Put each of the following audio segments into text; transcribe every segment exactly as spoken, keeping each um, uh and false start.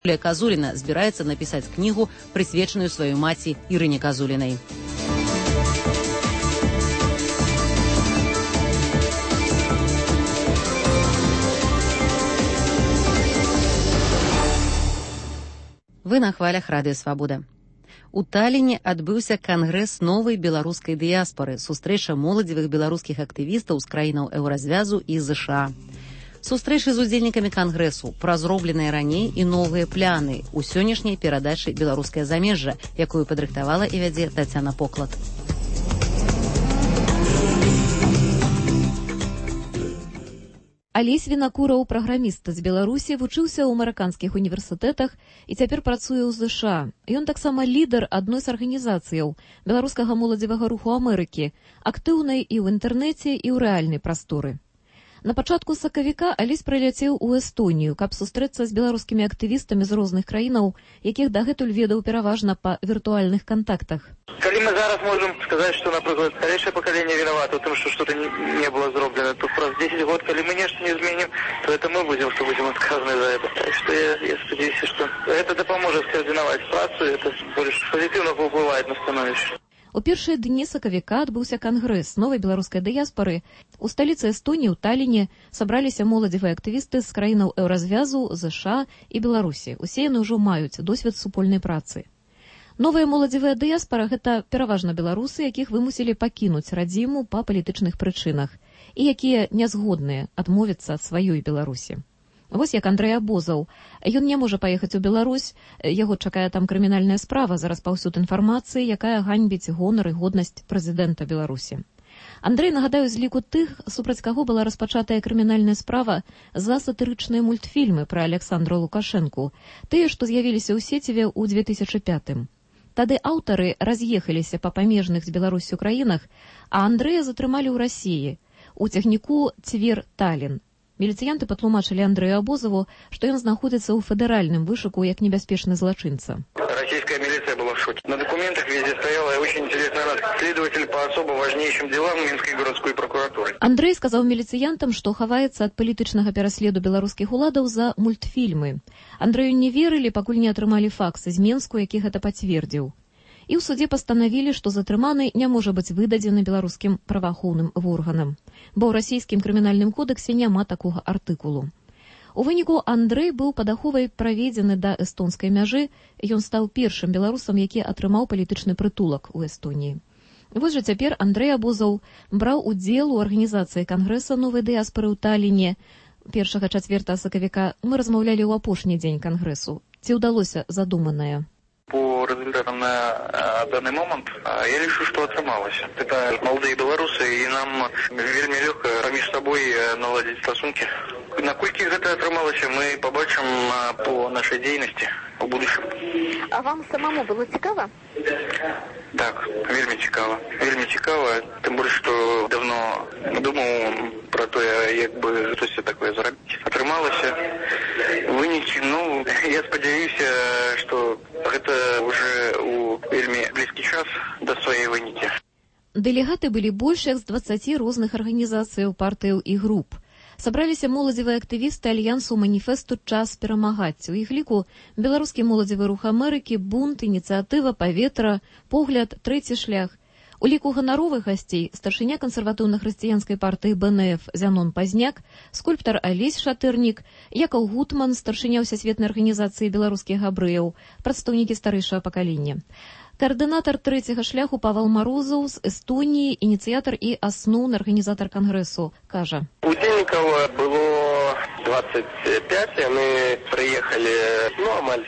Юлія Казуліна збіраецца напісаць кнігу, прысвечаную сваёй маці Ірыне Казулінай. Вы на хвалях Радыё Свабода. У Таліне адбыўся кангрэс новай беларускай дыяспары, сустрэча моладзевых беларускіх актывістаў з краінаў еўразвязу і ЗША. Сустрэчы з удзельнікамі кангрэсу, пра зробленыя раней і новыя пляны у сённяшняй перадачы «Беларускае замежжа», якую падрыхтавала і вядзе Тацяна Поклад. Алесь Вінакураў, праграміст з Беларусі, вучыўся ў амерыканскіх універсітэтах і цяпер працуе ў ЗША. Ён таксама лідар адной з арганізацыяў беларускага моладзевага руху Амерыкі, актыўнай і ў інтэрнэце, і ў рэальнай прасторы. На пачатку сакавіка Алесь прыляцеў у Эстонію, каб сустрэцца з беларускімі актывістамі з розных краінаў, якіх дагэтуль ведаў пераважна па віртуальных кантактах. Калі мы зараз можам сказаць, што, напрыклад, старэйшае пакаленне вінавата ў тым, што што-то не было зроблена, то праз дзесяць год, калі мы нешта не зменім, то это мы будзем, што будзем адказаны за это. Так што я, я спадзяюся, што гэта дапаможа скаардынаваць працу, это больш пазітыўна паўплывае на становішча. У першыя дні сакавіка адбыўся кангрэс новай беларускай дыяспары. У сталіцы Эстоніі, у Таліне, сабраліся моладзевыя актывісты з краінаў еўразвязу, ЗША і Беларусі. Усе яны ўжо маюць досвед супольнай працы. Новая моладзевая дыяспара – гэта пераважна беларусы, якіх вымусілі пакінуць радзіму па палітычных прычынах і якія нязгодныя адмовіцца ад сваёй Беларусі. Вось як Андрэй Абозаў. Ён не можа паехаць у Беларусь, яго чакае там крымінальная справа за распаўсюд інфармацыі, якая ганьбіць гонар і годнасць прэзідэнта Беларусі. Андрэй, нагадаю, з ліку тых, супраць каго была распачатая крымінальная справа за сатырычныя мультфільмы пра Александра Лукашэнку, тыя, што з'явіліся ў сеціве ў две тысячы пятым. Тады аўтары раз'ехаліся па памежных з Беларусю краінах, а Андрэя затрымалі ў Расіі, у цягніку Цвер-Талін. Міліцыянты патлумачылі Андрэю Абозаву, што ён знаходзіцца ў федэральным вышуку як небяспечны злачынца. Российская милиция была в шоке. На документах везде стояла очень интересная надпись: следователь по особо важнейшим делам Минской городской прокуратуры. Андрэй сказаў міліцыянтам, што хаваецца ад палітычнага пераследу беларускіх уладаў за мультфільмы. Андрэю не верылі, пакуль не атрымалі факс з Менску, які гэта пацвердзіў. І ў судзе пастанавілі, што затрыманы не можа быць выдадзены беларускім праваахоўным органам, бо ў расійскім крымінальным кодэксе няма такога артыкулу. У выніку Андрэй быў пад аховай праведзены да эстонскай мяжы, ён стаў першым беларусам, які атрымаў палітычны прытулак у Эстоніі. Вось жа цяпер Андрэй Абозаў браў удзел у арганізацыі кангрэса новай дыяспары ў Таліне. Першага чацвертага сакавіка мы размаўлялі ў апошні дзень кангрэсу. Ці ўдалося задуманае? По результатам на данный момент я решу, что отрымалось. Это молодые белорусы, и нам вельми легко поміж собой наладить стосунки. Наколькі гэта атрымалось, мы побачим по нашей деятельности в будущем. А вам самому было цікава? Так, вельми цікава. Вельми цікава, тым больш, што давно думаў про то, як бы щось такое зрабіць. Атрымалася вынікі, ну, я спадзяюся, што гэта уже у вельмі блізкі час да сваёй вынікі. Дэлегаты былі больш як з дваццаці розных арганізацыяў, партыяў і груп. Сабраліся моладзевыя актывісты альянсу маніфесту «Час перамагаць». У іх ліку беларускі моладзевы рух Амерыкі, бунт, ініцыятыва, паветра, погляд, трэці шлях. У ліку ганаровых гасцей старшыня кансерватыўна-хрысціянскай партыі Бэ Эн Эф Зянон Пазняк, скульптар Алесь Шатырнік, Якаў Гутман, старшыня ўсесветнай арганізацыі беларускіх габрэяў, прадстаўнікі старэйшага пакалення. Координатор третьего шляху Павел Морозов з Эстонии, инициатор и основный организатор конгрессу, каже. Удельников было двадцать пять, и мы приехали, ну, амаль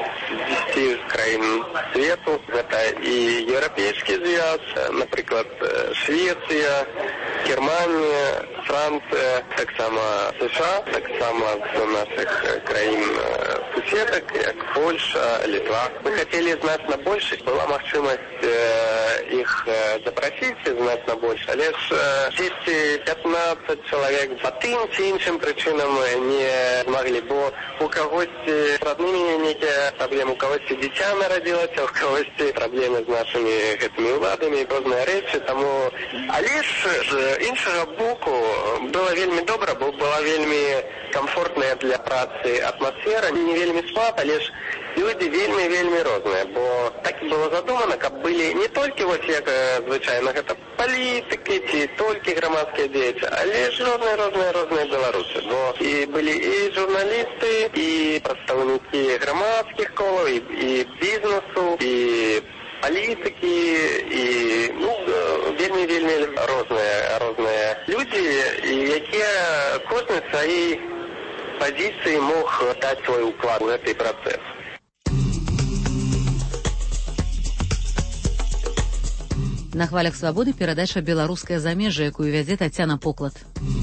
з десяти краин свету. Это и Европейский Союз, например, Швеция, Германия, Франция, так само США, так само до наших краин соседок, как Польша, Литва. Мы хотели значно больше, была возможность э, их э, запросить значно больше. Лишь э, десять-пятнадцать человек по тем чи іншим причинам не змаглі, бо у кагосьці з роднымі нейкія праблемы, у кагосьці дзіця нарадзілася, у кагосьці праблемы з нашымі гэтымі ўладамі, розныя рэчы, таму... Але ж з іншага боку было вельмі добра, бо была вельмі комфортная для працы атмасфера, не вельмі спад, але ж люди вельмі-вельмі розныя, бо так і было задумана, каб былі не толькі вось як звычайна гэта палітыкі ці толькі грамадскія дзеячы, але ж розныя-розныя-розныя беларусы, бо і былі і журналісты, і прадстаўнікі грамадскіх колаў, і, і бізнесу, і палітыкі, і ну, вельмі-вельмі розныя, розныя людзі, і якія кожны сваёй пазіцыі мог даць свой уклад у гэты працэс. На хвалях свабоды перадача «Беларускае замежжа», якую вядзе Тацяна Поклад.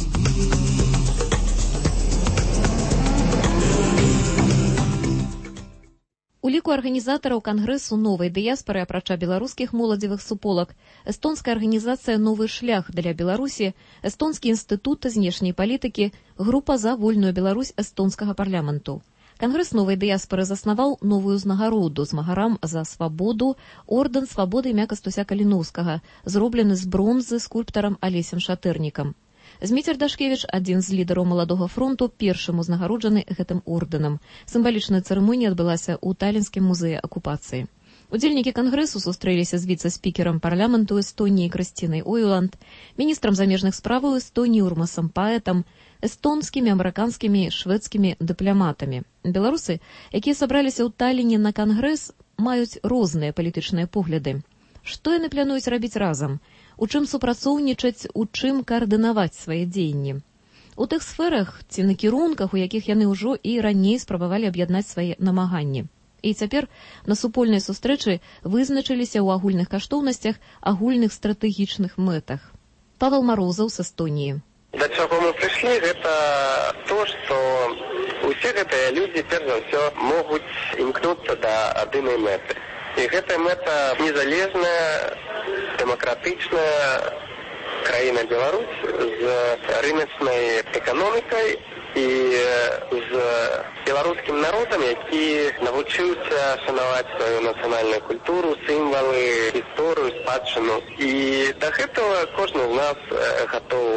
У ліку арганізатараў кангрэсу новай дыяспары, апрача беларускіх моладзевых суполак, эстонская арганізацыя «Новы шлях» для Беларусі, эстонскі інстытут знешняй палітыкі, група за вольную Беларусь эстонскага парламенту. Кангрэс новай дыяспары заснаваў новую ўзнагароду змагарам за свабоду, ордэн свабоды імя Кастуся Каліноўскага, зроблены з бронзы скульптарам Алесем Шатэрнікам. Зміцер Дашкевіч, адзін з лідараў маладога фронту, першым узнагароджаны гэтым ордэнам. Сімвалічная цырымонія адбылася ў Талінскім музеі акупацыі. Удзельнікі кангрэсу сустрэліся з віцэ-спікерам парламенту Эстоніі Крысцінай Ойланд, міністрам замежных справаў Эстоніі Урмасам Паэтам, эстонскімі, амерыканскімі, шведскімі дыпламатамі. Беларусы, якія сабраліся ў Таліне на кангрэс, маюць розныя палітычныя погляды. Што яны плануюць рабіць разам? У чым супрацоўнічаць, у чым каардынаваць свае дзеянні? У тых сферах ці накірунках, у якіх яны ўжо і раней спрабавалі аб'яднаць свае намаганні. І цяпер на супольнай сустрэчы вызначыліся ў агульных каштоўнасцях, агульных стратэгічных мэтах. Павел Марозаў з Эстоніі. Да чаго мы прыйшлі, гэта то, што усе гэтыя людзі, перш за ўсё, могуць імкнуцца да адзінай мэты. І гэтая мэта незалежная, дэмакратычная краіна Беларусь з рыначнай эканомікай і з беларускім народам, які навучыўся шанаваць сваю нацыянальную культуру, сімвалы, гісторыю, спадчыну. І да гэтага кожны з нас гатоў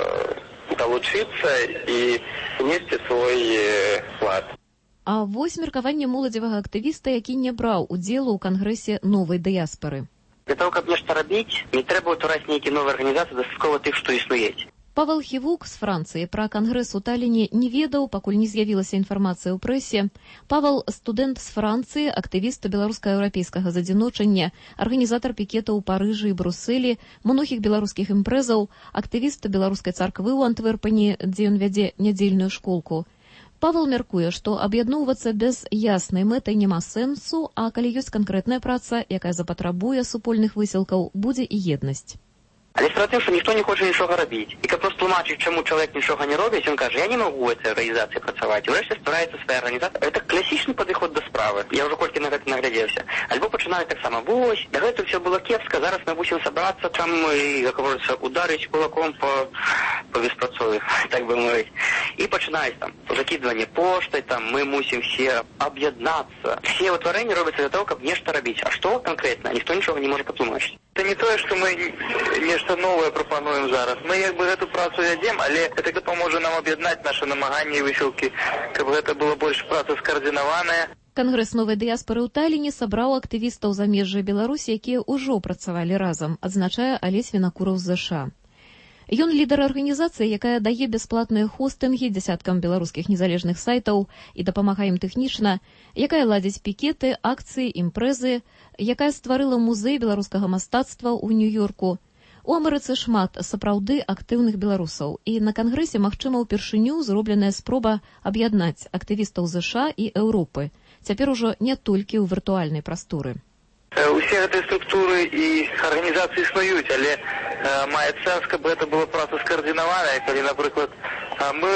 далучыцца і несці свой вклад. А вось меркаванне моладзевага актывіста, які не браў удзелу ў кангрэсе новай дыяспары. Для того, каб нешта рабіць, не трэба ўтвараць нейкія новыя арганізацыі, дастаткова тых, што існуюць. Павел Хівук з Францыі пра кангрэс у Таліне не ведаў, пакуль не з'явілася інфармацыя ў прэсе. Павел – студэнт з Францыі, актывіст беларуска-еўрапейскага задзіночання, арганізатар пікетаў у Парыжы і Брусэлі, многіх беларускіх імпрэзаў, актывіст беларускай царквы ў Антверпені, дзе ён вядзе нядзельную школку. Павел мяркуе, што аб'ядноўвацца без яснай мэтай няма сэнсу, а калі ёсць канкрэтная праца, якая запатрабуе супольных высілкаў, будзе і еднасць. Але справа тым, што ніхто не хоча нічога рабіць. І каб просто тлумачыць, чаму чалавек нічога не робіць, ён кажа, я не магу ў гэтай арганізацыі працаваць. І ўрэшце ствараецца свая арганізацыя. Гэта класічны падыход да справы. Я ўжо колькі на гэта наглядзеўся. Альбо пачынаюць таксама, вось, дагэтуль ўсё было кепска, зараз мы мусім сабрацца там і, як говорится, ударыць кулаком по, по беспрацові, так бы мовіць. І пачынаюць там закидывание поштай, там мы мусім все аб'яднацца. Все ўтварэнні робяцца для того, каб нешта рабіць. А што канкрэтна? Ніхто нічога не можа патлумачыць. Это не тое, што мы нешта новае прапануем зараз. Мы як бы гэту працу вядзем, але гэта дапаможа нам аб'яднаць нашы намаганні і высілкі, каб гэта было больш праца скаардынаваная. Кангрэс новай дыяспары ў Таліне сабраў актывістаў замежжа Беларусі, якія ўжо працавалі разам, адзначае Алесь Вінакураў з ЗША. Ён лідар арганізацыі, якая дае бясплатныя хостынгі дзясяткам беларускіх незалежных сайтаў і дапамагае ім тэхнічна, якая ладзіць пікеты, акцыі, імпрэзы, якая стварыла музей беларускага мастацтва ў Нью-Йорку. У Амерыцы шмат сапраўды актыўных беларусаў, і на кангрэсе, магчыма, упершыню зробленая спроба аб'яднаць актывістаў ЗША і Еўропы, цяпер ужо не толькі ў віртуальнай прасторы. Усе гэтыя структуры і арганізацыі існуюць, але э, мае сэнс, каб гэта была праца скаардынаваная, калі, напрыклад, мы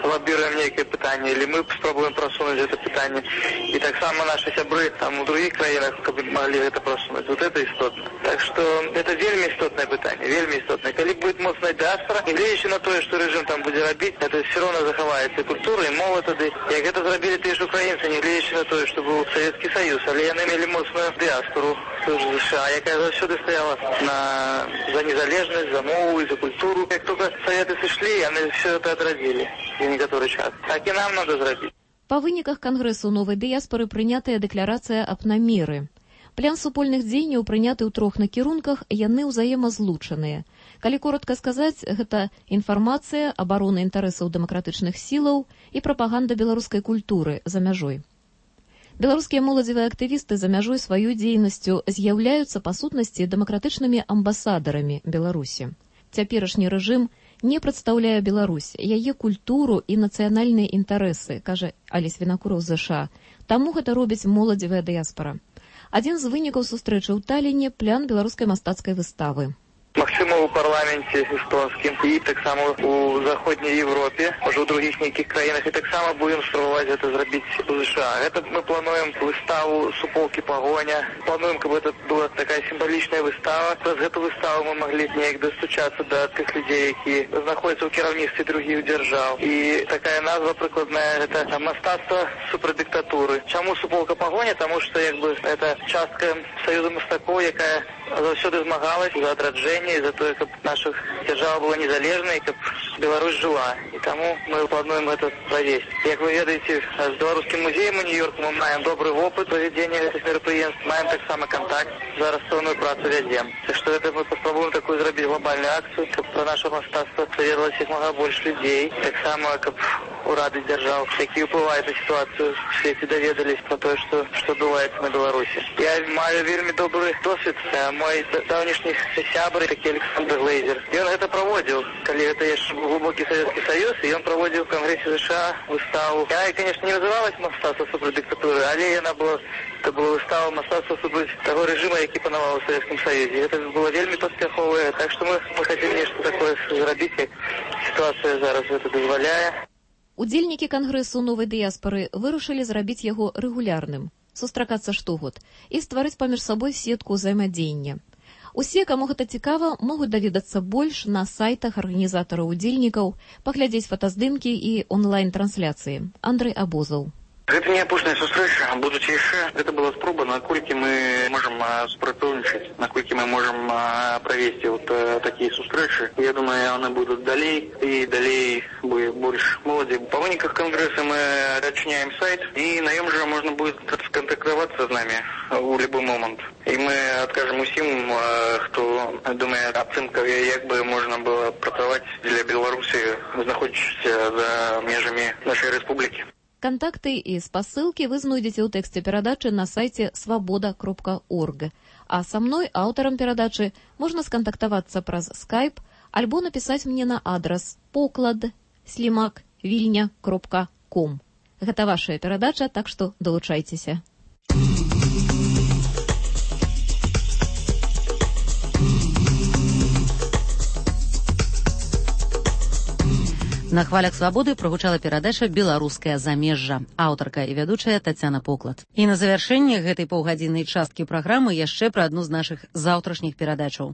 лоббируем некое питание, или мы спробуем просунуть это питание. И так само наши сябры там в других краинах могли это просунуть. Вот это истотно. Так что это вельми істотне питання, вельми істотне. Коли буде моцна діаспора, не глядячи на те, що режим там буде робити, це все одно заховається культура і мова тоді. Як це зробили ті ж українці, не глядячи на те, що був Совєтський Союз, але вони мали моцну діаспору в США, яка завжди стояла на, за незалежність, за мову і за культуру. Як тільки Совєти сійшли, вони все це відродили в некоторий час. Так і нам треба зробити. Па выніках кангрэсу новай дыяспары прынятая дэкларацыя аб намеры. План супольных дзеянняў прыняты ў трох накірунках, яны ўзаемазлучаныя. Калі коротка сказаць, гэта інфармацыя, абарона інтарэсаў дэмакратычных сілаў і прапаганда беларускай культуры за мяжой. Беларускія моладзевыя актывісты за мяжой сваёй дзейнасцю з'яўляюцца па сутнасці дэмакратычнымі амбасадарамі Беларусі. Цяперашні рэжым не прадстаўляе Беларусь, яе культуру і нацыянальныя інтарэсы, кажа Алесь Вінакураў з ЗША. Таму гэта робіць моладзевая дыяспара. Адзін з вынікаў сустрэчы ў Таліне – план беларускай мастацкай выставы. Максимум у парламенте эстонским и так само у Заходней Европе, уже в других неких краинах, и так само будем спробовать это сделать в США. Это мы плануем выставу «Суполки погоня». Плануем, как бы это была такая символичная выстава. Через эту выставу мы могли не достучаться до тех людей, которые находятся в керівництві других держав. И такая назва прикладная – это «Мастацтво супердиктатуры». Чому «Суполка погоня»? Потому что якби, это частка Союзу мастаков, яка завсёды змагалась за адраджэнне и за то, чтобы наших держава была незалежной, чтобы Беларусь жила. И тому мы плануем это провести. Как вы ведаете, с Белорусским музеем у Нью-Йорку мы маем добрый опыт проведения этих мероприятий, маем так само контакт, за расставную працу ведем. Так что это мы попробуем такую сделать глобальную акцию, чтобы про наше мастацтво доведалось как много больше людей. Так само, как у Рады держав, які впливають на ситуацію, в світі довідались про те, що, що відбувається на Білорусі. Я маю вельми добрий досвід. Мой давнішній сябр, такий Олександр Глейзер, і він це проводив, коли це є глибокий Совєтський Союз, і він проводив в Конгресі США виставу. Я, звісно, не називалась «Мастацтво супердиктатури», але вона була, це була вистава «Мастацтво супердиктатури» того режиму, який панував у Совєтському Союзі. Це було вельми поспіхове, так що ми, ми хотіли нечто таке зробити, як ситуація зараз це дозволяє. Удзельнікі кангрэсу новай дыяспары вырашылі зрабіць яго рэгулярным, сустракацца штогод і стварыць паміж сабой сетку ўзаемадзеяння. Усе, каму гэта цікава, могуць даведацца больш на сайтах арганізатараў удзельнікаў, паглядзець фотаздымкі і онлайн-трансляцыі. Андрэй Абозаў. Гэта не апошняя сустрэча, будуць яшчэ. Гэта была спроба, наколькі мы можам супрацоўнічаць, наколькі мы можам правесці вот такія сустрэчы. Я думаю, яны будуць далей, і далей будзе больш моладзі. Па выніках кангрэса мы адчыняем сайт, і на ім жа можна будзе скантактавацца з намі у любой момант. І мы адкажам усім, хто думае, ацэнка, як бы можна было працаваць для Беларусі, знаходзячыся за межамі нашай рэспублікі. Кантакты і спасылкі вы знойдзеце ў тэксце перадачы на сайце свабода кропка орг. А са мной, аўтарам перадачы, можна скантактавацца праз скайп альбо напісаць мне на адрас поклад слімак вільня кропка ком. Гэта вашая перадача, так што далучайцеся. На хвалях свабоды прагучала перадача «Беларускае замежжа». Аўтарка і вядучая Тацяна Поклад. І на завяршэнне гэтай паўгадзіннай часткі праграмы яшчэ пра адну з нашых заўтрашніх перадачаў.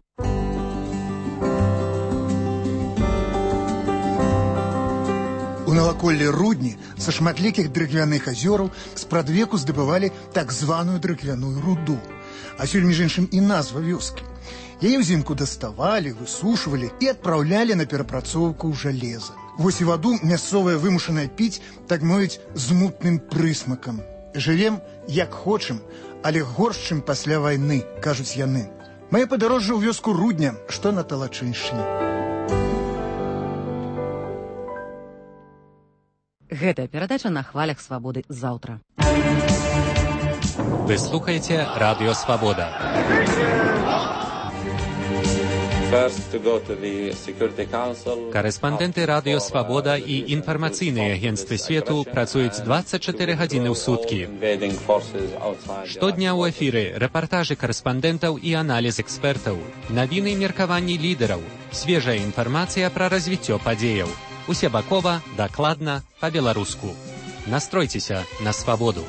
У наваколлі Рудні са шматлікіх дрыгвяных азёраў спрадвеку здабывалі так званую дрыгвяную руду. А сёння, між іншым, і назва вёскі. Яе ўзімку даставалі, высушвалі і адпраўлялі на перапрацоўку ў жалеза. Вось і ваду мясцовая вымушаная піць, так мовіць, з мутным прысмакам. Жывем, як хочам, але горш, чым пасля вайны, кажуць яны. Мае падарожжа ў вёску Рудня, што на Талачыншчыне. Гэтая перадача на хвалях свабоды заўтра. Вы слухаеце Радыё Свабода. Карэспандэнты Радыё Свабода і інфармацыйныя агенцтвы свету працуюць дваццаць чатыры гадзіны ў суткі. Штодня ў эфіры рэпартажы карэспандэнтаў і аналіз экспертаў, навіны і меркаванні лідараў, свежая інфармацыя пра развіццё падзеяў. Усебакова, дакладна, па-беларуску. Настройцеся на свабоду.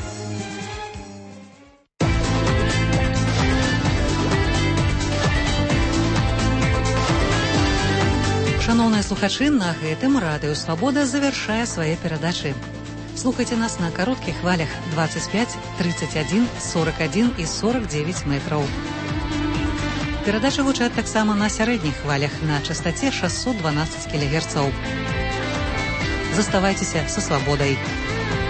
Шановныя слухачы, на гэтым радыё «Свабода» завяршае свае перадачы. Слухайце нас на кароткіх хвалях двадцать пять, тридцать один, сорок один і сорок девять метраў. Перадачы гучаць таксама на сярэдніх хвалях на частаце шестьсот двенадцать кілогерцаў. Заставайцеся са свабодай.